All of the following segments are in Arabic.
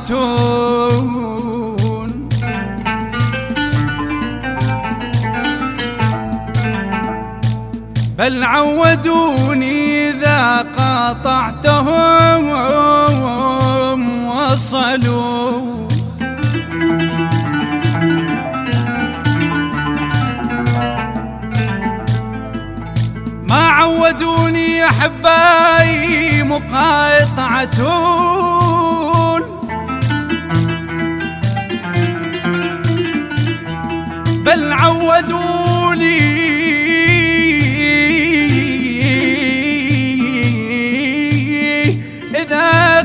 يماتون. بل عودوني إذا قاطعتهم وصلوا. ما عودوني أحبائي مقاطعتون، بل عودوني إذا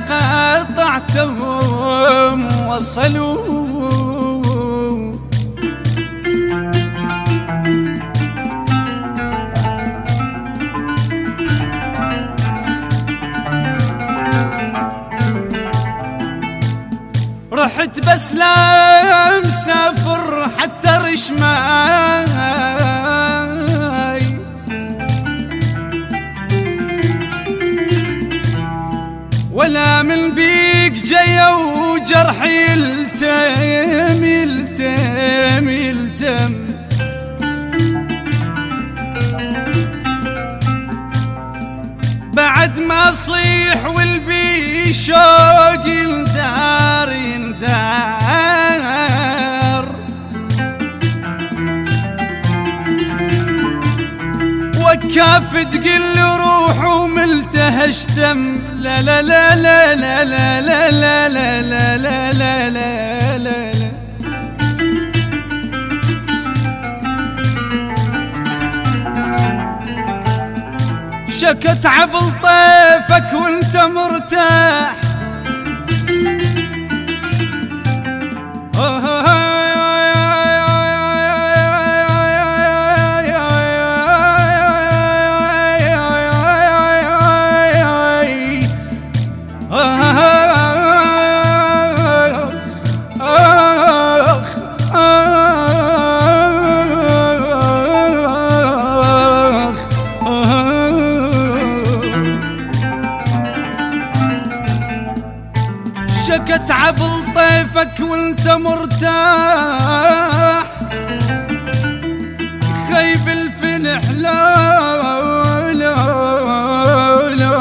قاطعتهم وصلوا. رحت بس لا مسافر حتى رشماي، ولا من بيك جاي وجرحي يلتم يلتم يلتم. بعد ما صيح والبي شوق يندار يندار، وكاف تقل روح وملتهش دم. لا لا لا لا لا لا لا لا لا لا لا لا لا لا. شكت عبل طيفك وانت مرتاح، شكت عبل طيفك وانت مرتاح. خيب الفلح لا لا لا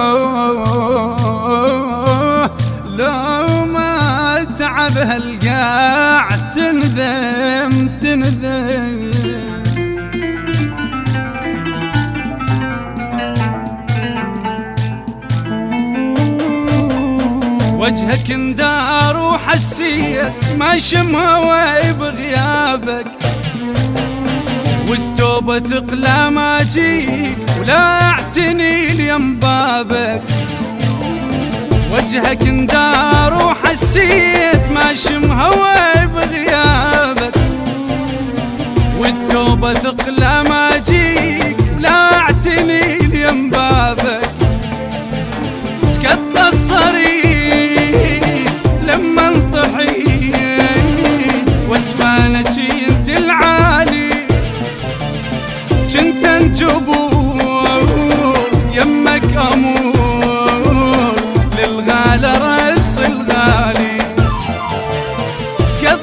لا ما تعب هالقاع تنذم تنذم. وجهك اندار وحسيت ما شم هواي بغيابك، والتوبة ثقلة ما جيك ولا اعتني ليم بابك. وجهك اندار وحسيت ما شم هواي بغيابك، والتوبة ثقلة ما جيك ولا اعتني ليم بابك. سكت قصري لما انطحيت واسفانك انت العالي، جنت انجبور يمك امور للغالى رقص الغالي. سكت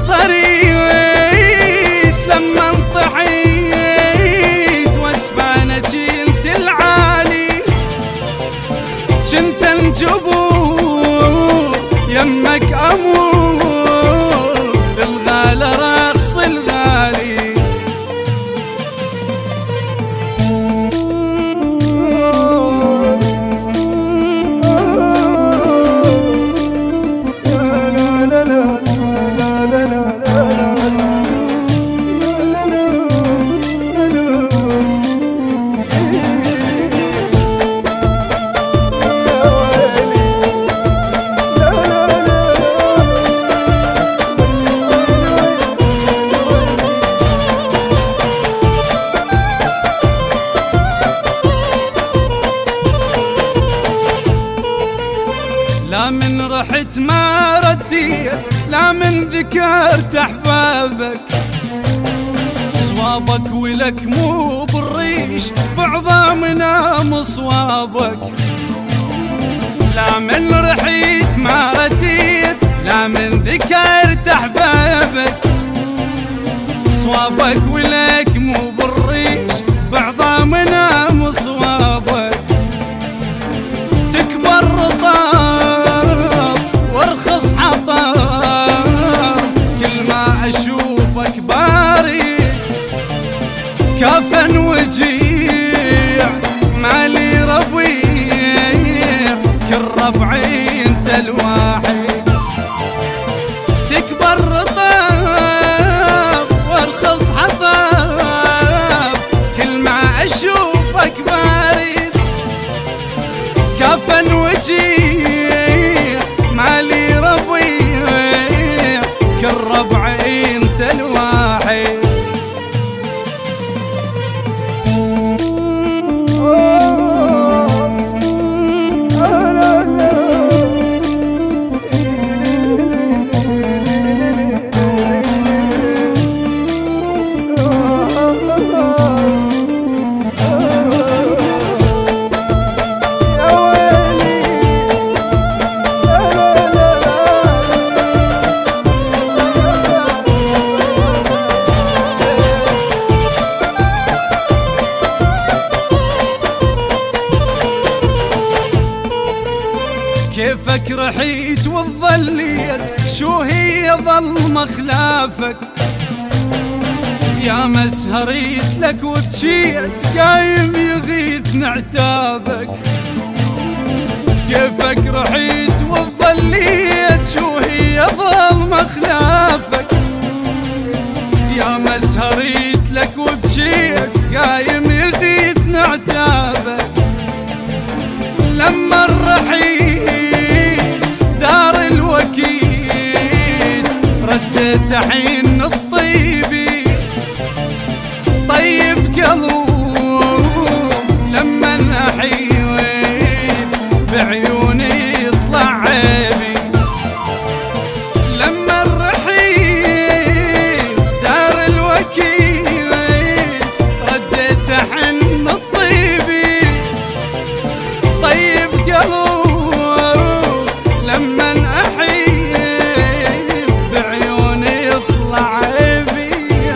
قصريت لما انطحيت واسفانك انت العالي، جنت انجبور يمك امور للغالى رقص الغالي. لا من رحت ما رديت، لا من ذكرت احبابك. صوابك ولك مو بالريش بعظامنا مصوابك. لا من رحيت ما رديت، لا من ذكرت احبابك صوابك ولك مو بالريش بعظامنا مصوابك تكبر رطاب وارخص حطاب كل ما اشوفك بارد كافن وجيع مالي ربيع كل ربعي انت الواحد تكبر رطاب وارخص حطاب كل ما اشوفك بارد كافن وجيع مالي ربيع كل ربعي انت الواحد كيفك رحيت وظليت شو هي ظلمة خلافك يا مسهريت لك وبجيت قايم يغيث عتابك كيفك رحيت وظليت شو هي ظلمة خلافك يا مسهريت لك وبجيت قايم يغيث عتابك لما الرحيل دار الوكيل رديت حين الطيبي طيب قلوب لما احيد بعيوني يطلع عيبي لما الرحيل دار الوكيل رديت حين الطيبي طيب قلوب لما احيب بعيوني يطلع عيبي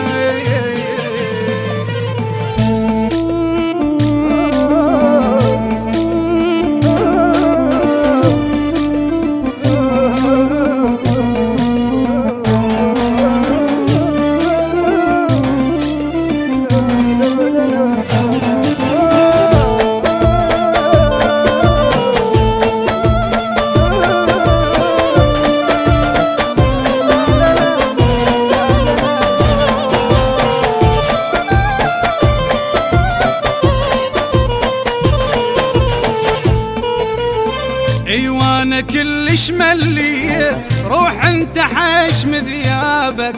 ايوانا كلش مليت روح انت حاشم ذيابك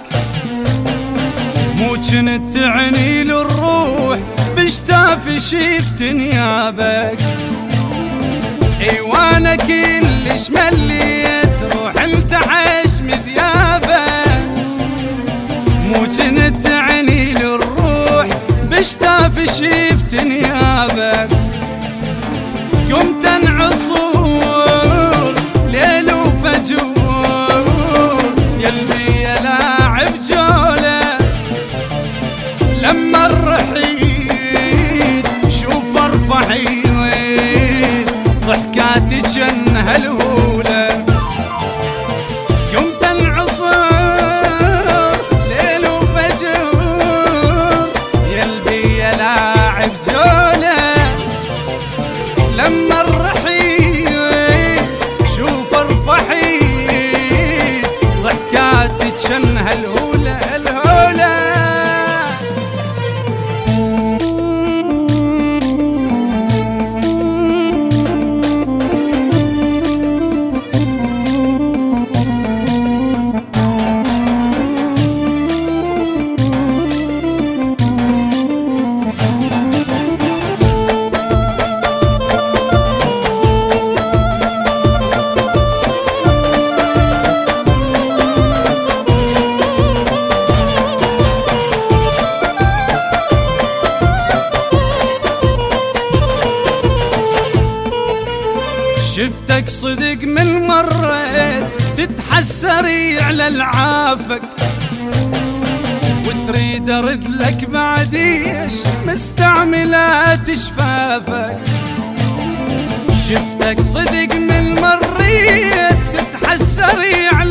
مو جنت تعني للروح بشتاف شيفت نيابك ايوانا كلش مليت روح انت حاشم ذيابك مو جنت تعني للروح بشتاف شيفت نيابك قمت عصور ليل وفجور يلبي يا لاعب جوله لما الرحيد شوف ارفعي ضحكاتي جنها الهوله قمت عصور ليل وفجور يلبي يا لاعب جوله لما الرحيل شوف ارفحي ضحكاتك شنها الهولة الهولة شفتك صدق من مرة تتحسري على العافك وتريد ارد لك بعديش مستعملات شفافك. شفتك صدق من مريت تتحسري